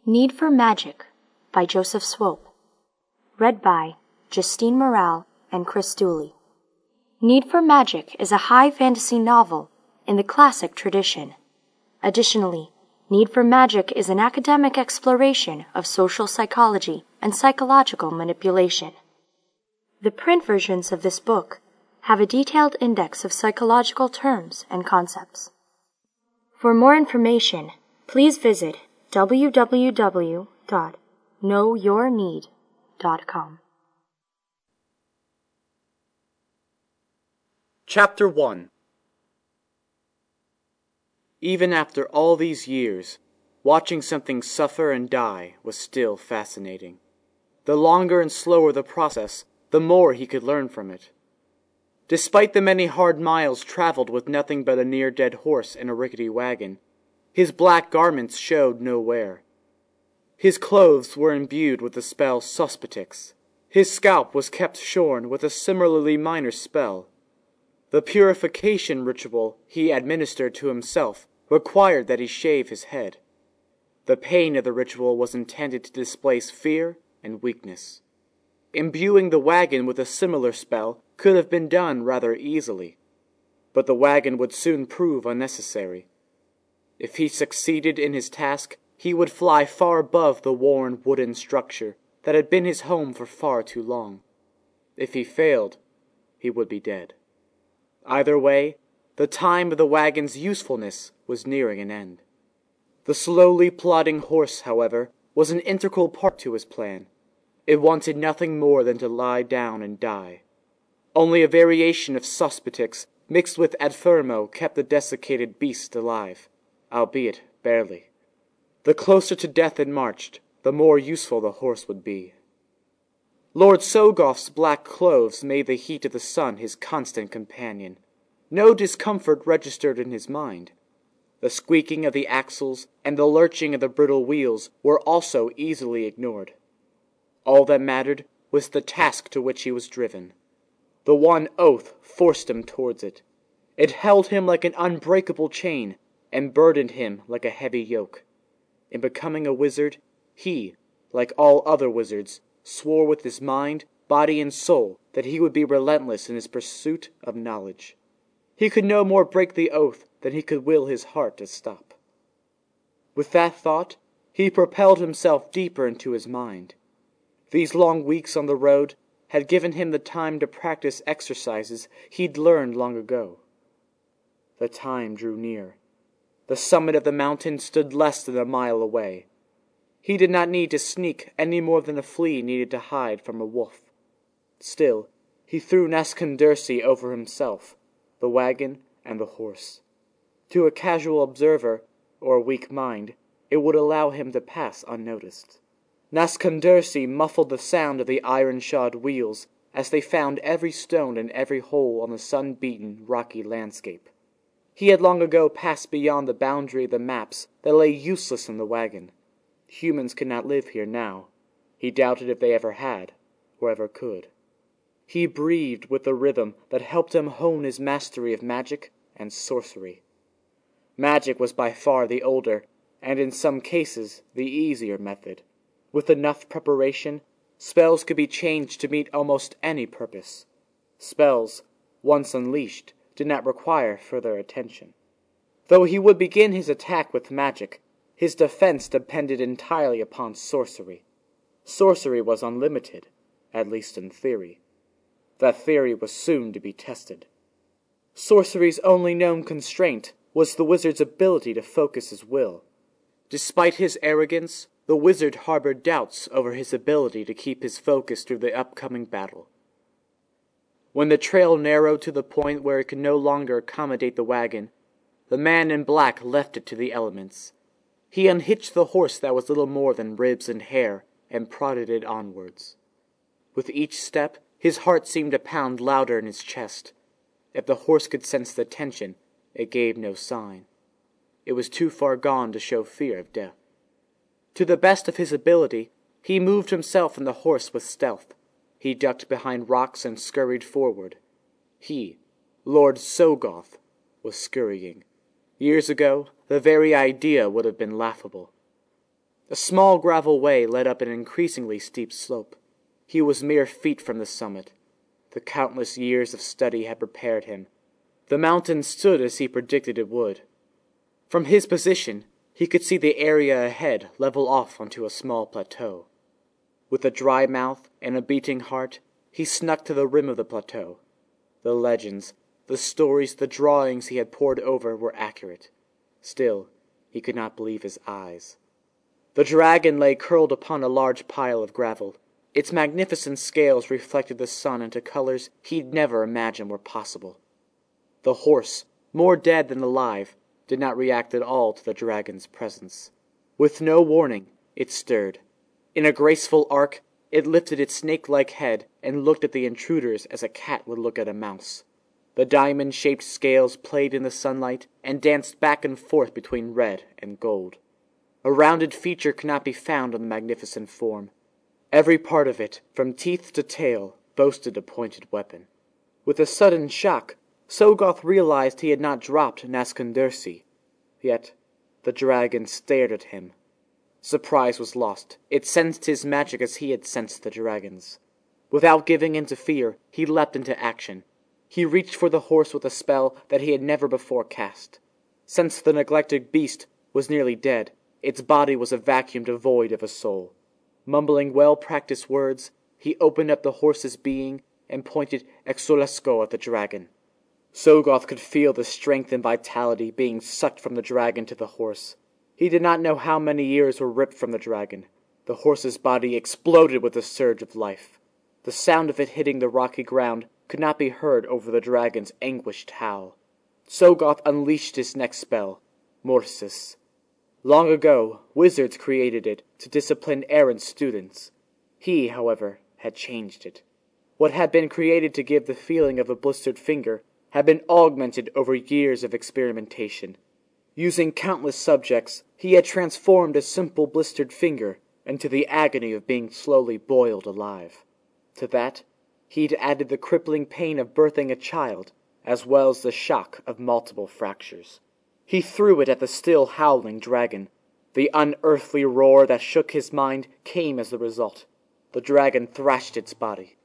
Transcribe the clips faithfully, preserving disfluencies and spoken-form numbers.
Need for Magic by Joseph Swope. Read by Justine Morale and Chris Dooley. Need for Magic is a high fantasy novel in the classic tradition. Additionally, Need for Magic is an academic exploration of social psychology and psychological manipulation. The print versions of this book have a detailed index of psychological terms and concepts. For more information, please visit w w w dot know your need dot com. Chapter one. Even after all these years, watching something suffer and die was still fascinating. The longer and slower the process, the more he could learn from it. Despite the many hard miles traveled with nothing but a near-dead horse and a rickety wagon, his black garments showed no wear. His clothes were imbued with the spell Suspitix. His scalp was kept shorn with a similarly minor spell. The purification ritual he administered to himself required that he shave his head. The pain of the ritual was intended to displace fear and weakness. Imbuing the wagon with a similar spell could have been done rather easily, but the wagon would soon prove unnecessary. If he succeeded in his task, he would fly far above the worn wooden structure that had been his home for far too long. If he failed, he would be dead. Either way, the time of the wagon's usefulness was nearing an end. The slowly plodding horse, however, was an integral part to his plan. It wanted nothing more than to lie down and die. Only a variation of Suspitix mixed with Adfermo kept the desiccated beast alive, albeit barely. The closer to death it marched, the more useful the horse would be. Lord Sogoth's black clothes made the heat of the sun his constant companion. No discomfort registered in his mind. The squeaking of the axles and the lurching of the brittle wheels were also easily ignored. All that mattered was the task to which he was driven. The one oath forced him towards it. It held him like an unbreakable chain, and burdened him like a heavy yoke. In becoming a wizard, he, like all other wizards, swore with his mind, body, and soul that he would be relentless in his pursuit of knowledge. He could no more break the oath than he could will his heart to stop. With that thought, he propelled himself deeper into his mind. These long weeks on the road had given him the time to practice exercises he'd learned long ago. The time drew near. The summit of the mountain stood less than a mile away. He did not need to sneak any more than a flea needed to hide from a wolf. Still, he threw Nascondersi over himself, the wagon, and the horse. To a casual observer, or a weak mind, it would allow him to pass unnoticed. Nascondersi muffled the sound of the iron-shod wheels as they found every stone and every hole on the sun-beaten, rocky landscape. He had long ago passed beyond the boundary of the maps that lay useless in the wagon. Humans could not live here now. He doubted if they ever had, or ever could. He breathed with the rhythm that helped him hone his mastery of magic and sorcery. Magic was by far the older, and in some cases the easier method. With enough preparation, spells could be changed to meet almost any purpose. Spells, once unleashed, did not require further attention. Though he would begin his attack with magic, his defense depended entirely upon sorcery. Sorcery was unlimited, at least in theory. That theory was soon to be tested. Sorcery's only known constraint was the wizard's ability to focus his will. Despite his arrogance, the wizard harbored doubts over his ability to keep his focus through the upcoming battle. When the trail narrowed to the point where it could no longer accommodate the wagon, the man in black left it to the elements. He unhitched the horse that was little more than ribs and hair and prodded it onwards. With each step, his heart seemed to pound louder in his chest. If the horse could sense the tension, it gave no sign. It was too far gone to show fear of death. To the best of his ability, he moved himself and the horse with stealth. He ducked behind rocks and scurried forward. He, Lord Sogoth, was scurrying. Years ago, the very idea would have been laughable. A small gravel way led up an increasingly steep slope. He was mere feet from the summit. The countless years of study had prepared him. The mountain stood as he predicted it would. From his position, he could see the area ahead level off onto a small plateau. With a dry mouth and a beating heart, he snuck to the rim of the plateau. The legends, the stories, the drawings he had pored over were accurate. Still, he could not believe his eyes. The dragon lay curled upon a large pile of gravel. Its magnificent scales reflected the sun into colors he'd never imagined were possible. The horse, more dead than alive, did not react at all to the dragon's presence. With no warning, it stirred. In a graceful arc, it lifted its snake-like head and looked at the intruders as a cat would look at a mouse. The diamond-shaped scales played in the sunlight and danced back and forth between red and gold. A rounded feature could not be found on the magnificent form. Every part of it, from teeth to tail, boasted a pointed weapon. With a sudden shock, Tsogoth realized he had not dropped Nascondersi. Yet the dragon stared at him. Surprise was lost. It sensed his magic as he had sensed the dragon's. Without giving in to fear, he leapt into action. He reached for the horse with a spell that he had never before cast. Since the neglected beast was nearly dead, its body was a vacuum devoid of a soul. Mumbling well-practiced words, he opened up the horse's being and pointed Exolesko at the dragon. Tsogoth could feel the strength and vitality being sucked from the dragon to the horse. He did not know how many years were ripped from the dragon. The horse's body exploded with a surge of life. The sound of it hitting the rocky ground could not be heard over the dragon's anguished howl. Tsogoth unleashed his next spell, Morsis. Long ago, wizards created it to discipline errant students. He, however, had changed it. What had been created to give the feeling of a blistered finger had been augmented over years of experimentation. Using countless subjects, he had transformed a simple blistered finger into the agony of being slowly boiled alive. To that, he'd added the crippling pain of birthing a child, as well as the shock of multiple fractures. He threw it at the still howling dragon. The unearthly roar that shook his mind came as the result. The dragon thrashed its body.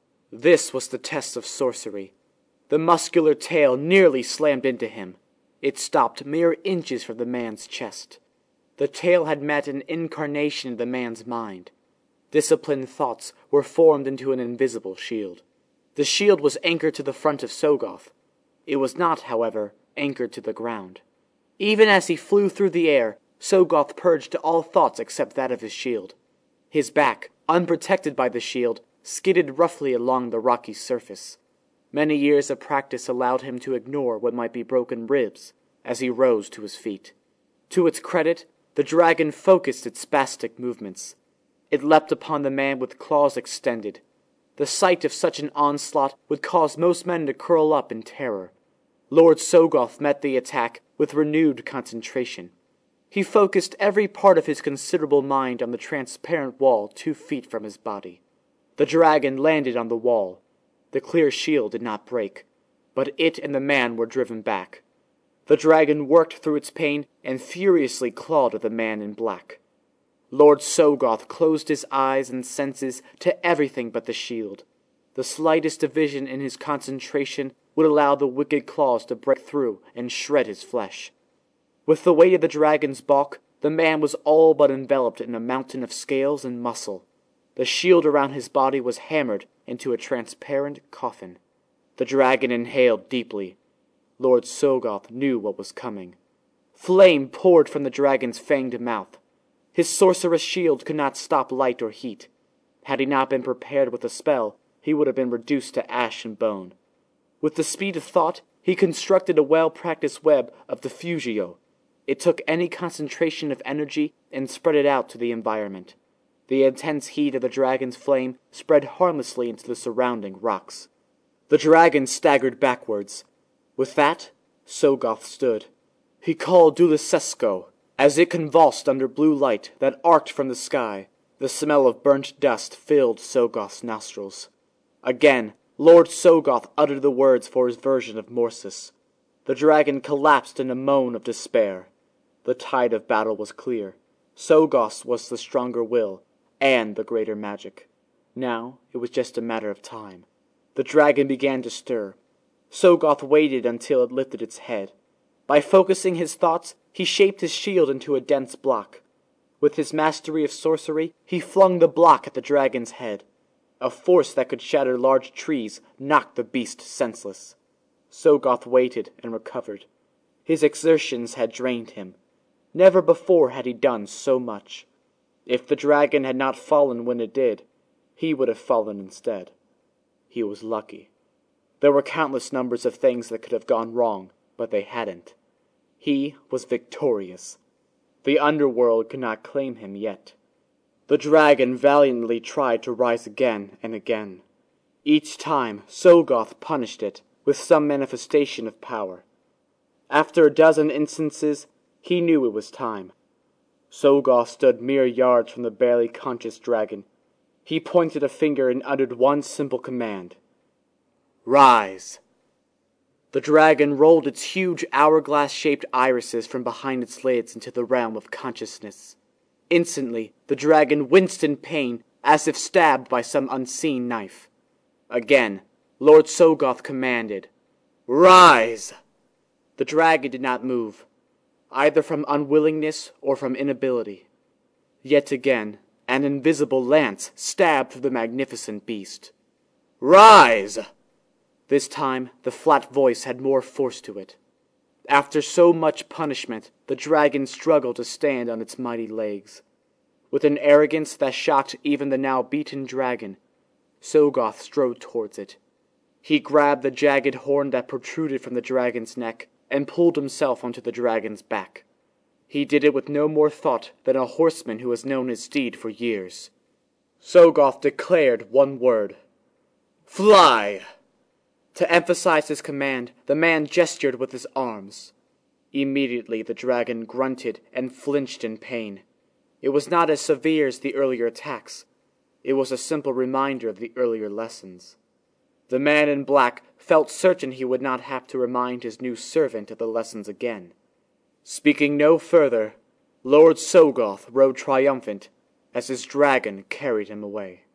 This was the test of sorcery. The muscular tail nearly slammed into him. It stopped mere inches from the man's chest. The tail had met an incarnation in the man's mind. Disciplined thoughts were formed into an invisible shield. The shield was anchored to the front of Tsogoth. It was not, however, anchored to the ground. Even as he flew through the air, Tsogoth purged all thoughts except that of his shield. His back, unprotected by the shield, skidded roughly along the rocky surface. Many years of practice allowed him to ignore what might be broken ribs as he rose to his feet. To its credit, the dragon focused its spastic movements. It leapt upon the man with claws extended. The sight of such an onslaught would cause most men to curl up in terror. Lord Tsogoth met the attack with renewed concentration. He focused every part of his considerable mind on the transparent wall two feet from his body. The dragon landed on the wall. The clear shield did not break, but it and the man were driven back. The dragon worked through its pain and furiously clawed at the man in black. Lord Tsogoth closed his eyes and senses to everything but the shield. The slightest division in his concentration would allow the wicked claws to break through and shred his flesh. With the weight of the dragon's bulk, the man was all but enveloped in a mountain of scales and muscle. The shield around his body was hammered into a transparent coffin. The dragon inhaled deeply. Lord Tsogoth knew what was coming. Flame poured from the dragon's fanged mouth. His sorcerous shield could not stop light or heat. Had he not been prepared with a spell, he would have been reduced to ash and bone. With the speed of thought, he constructed a well-practiced web of diffusio. It took any concentration of energy and spread it out to the environment. The intense heat of the dragon's flame spread harmlessly into the surrounding rocks. The dragon staggered backwards. With that, Tsogoth stood. He called Dulisesko. As it convulsed under blue light that arced from the sky, the smell of burnt dust filled Tsogoth's nostrils. Again, Lord Tsogoth uttered the words for his version of Morsis. The dragon collapsed in a moan of despair. The tide of battle was clear. Sogoth was the stronger will, and the greater magic. Now it was just a matter of time. The dragon began to stir. Sogoth waited until it lifted its head. By focusing his thoughts, he shaped his shield into a dense block. With his mastery of sorcery, he flung the block at the dragon's head. A force that could shatter large trees knocked the beast senseless. Sogoth waited and recovered. His exertions had drained him. Never before had he done so much. If the dragon had not fallen when it did, he would have fallen instead. He was lucky. There were countless numbers of things that could have gone wrong, but they hadn't. He was victorious. The underworld could not claim him yet. The dragon valiantly tried to rise again and again. Each time, Sogoth punished it with some manifestation of power. After a dozen instances, he knew it was time. Sogoth stood mere yards from the barely conscious dragon. He pointed a finger and uttered one simple command. Rise! The dragon rolled its huge hourglass-shaped irises from behind its lids into the realm of consciousness. Instantly, the dragon winced in pain, as if stabbed by some unseen knife. Again, Lord Sogoth commanded, Rise! The dragon did not move, either from unwillingness or from inability. Yet again, an invisible lance stabbed through the magnificent beast. Rise! This time, the flat voice had more force to it. After so much punishment, the dragon struggled to stand on its mighty legs. With an arrogance that shocked even the now beaten dragon, Sogoth strode towards it. He grabbed the jagged horn that protruded from the dragon's neck and pulled himself onto the dragon's back. He did it with no more thought than a horseman who has known his steed for years. Sogoth declared one word. Fly! To emphasize his command, the man gestured with his arms. Immediately the dragon grunted and flinched in pain. It was not as severe as the earlier attacks. It was a simple reminder of the earlier lessons. The man in black felt certain he would not have to remind his new servant of the lessons again. Speaking no further, Lord Sogoth rode triumphant as his dragon carried him away.